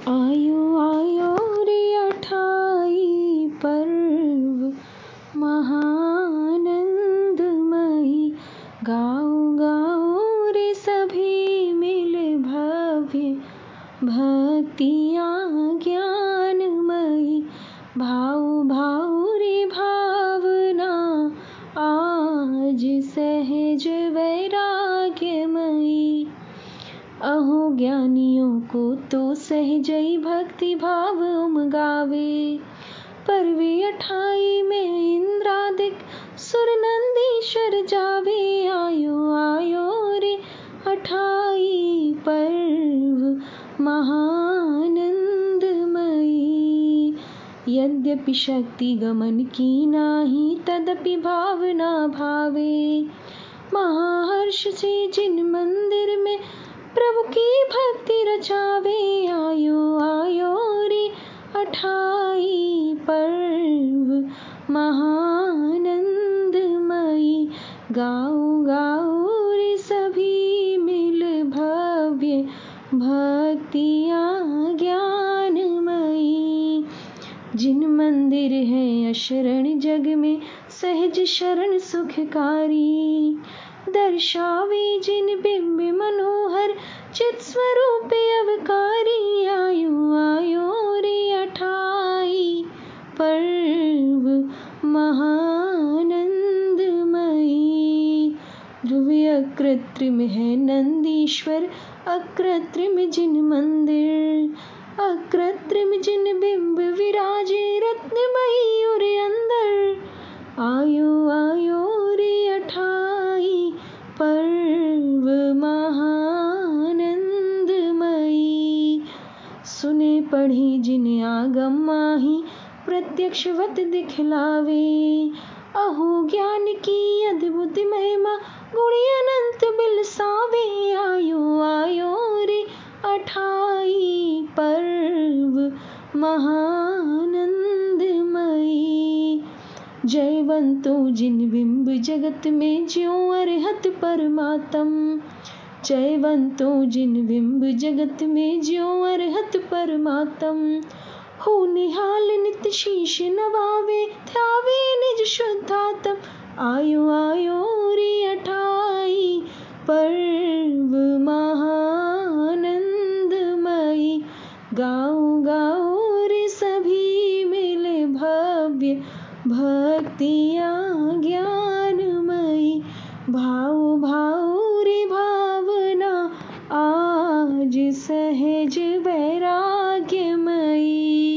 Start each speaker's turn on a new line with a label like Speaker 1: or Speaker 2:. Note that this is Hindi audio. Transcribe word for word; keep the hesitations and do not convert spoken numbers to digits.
Speaker 1: आयो आयो रे अठाई पर्व महानंदमयी, गाओ गाओ रे सभी मिल भव्य भक्तियाँ ज्ञानमयी। भाव भाव रे भावना आज सहज वैराग्यमयी। अहो ज्ञानियों को तो सहजई भक्ति भाव उमगावे, पर्वे अठाई में इंद्रादिक सुर नंदीश्वर जावे। आयो आयो रे अठाई पर्व महानंदमयी। यद्यपि शक्ति गमन की नाही, तदपि भावना भावे। महाहर्ष से जिन मंदिर में प्रभु की भक्ति रचावे। आयो आयो रे अठाई पर्व महानंदमयी, गाओ गाओ रे सभी मिल भव्य भक्तियाँ ज्ञानमयी। जिन मंदिर है अशरण जग में सहज शरण सुखकारी, दर्शावे जिन बिंब मनोहर चित स्वरूप अवकारी। आयो आयो रे अठाई पर्व महानंदमयी। ध्रुव अकृत्रिम है नंदीश्वर, अकृत्रिम जिन मंदिर, अकृत्रिम जिन बिंब विराजे रत्नमयी उर अंदर। आयो आयो रे अठाई पर्व महानंदमयी। सुने पढ़ी जिन आगम माही, प्रत्यक्षवत दिखलावे। अहो ज्ञान की अद्भुत महिमा, गुणी अनंत बिलसावे। आयो आयो रे अठाई पर्व महानंदमयी। जयवंतो जिन बिंब जगत में ज्यों अरहत परमात्म, जयवंतो जिन बिंब जगत में ज्यों अरहत परमात्म। हो निहाल नित शीश नवावे, ध्यावे निज शुद्धात्म। आयो आयो रे अठाई पर्व महानंदमयी, गाओ गाओ रे सभी मिल भव्य भक्तियाँ